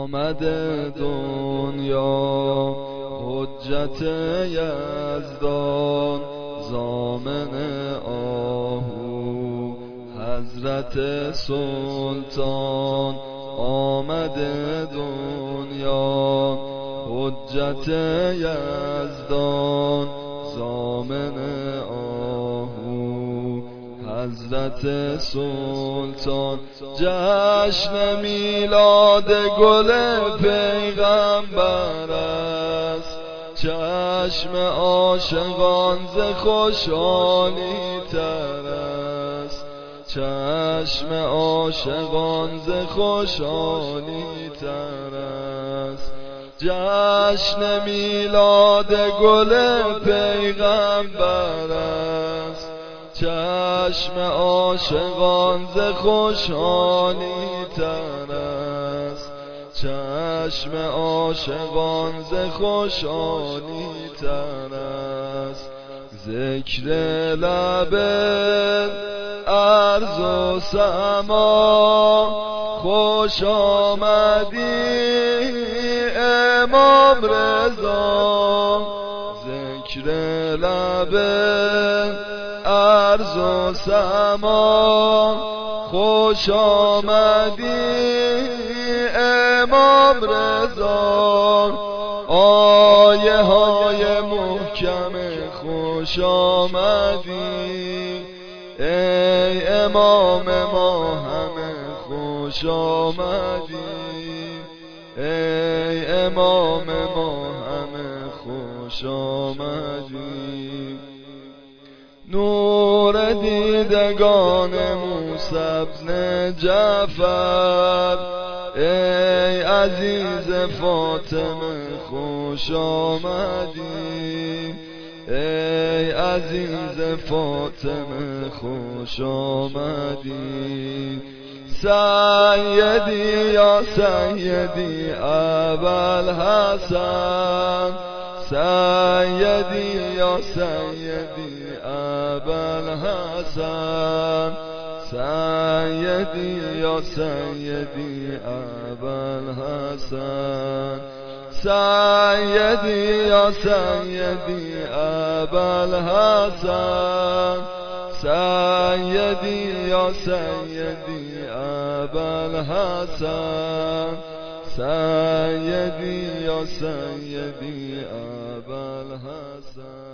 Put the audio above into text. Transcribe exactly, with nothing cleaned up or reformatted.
آمده دنیا حجت یزدان ضامن آهو حضرت سلطان آمده دنیا حجت یزدان ضامن آهو حضرت سلطان جشن میلاد گل پیغمبر است چشم عاشقان ز خوشحالی تر است چشم عاشقان ز خوشحالی تر است جشن میلاد گل پیغمبر است چشم عاشقان ز خوشحالی تر است چشم عاشقان ز خوشحالی تر است ذکر لب ارض و سما خوش آمدی امام رضا ذکر لب ارض و سما خوش آمدی امام رضا آیه های محکم خوش آمدی ای امام ما همه خوش آمدی ای امام ما همه خوش آمدی نور دیدگان موسی ابن جعفر ای عزیز فاطمه خوش آمدی ای عزیز فاطمه خوش آمدی سیدی یا سیدی ابوالحسن سیدی یا سیدی ابوالحسن سیدی یا سیدی ابوالحسن سیدی یا سیدی ابوالحسن سیدی یا سیدی ابوالحسن سیدی یا سیدی ابوالحسن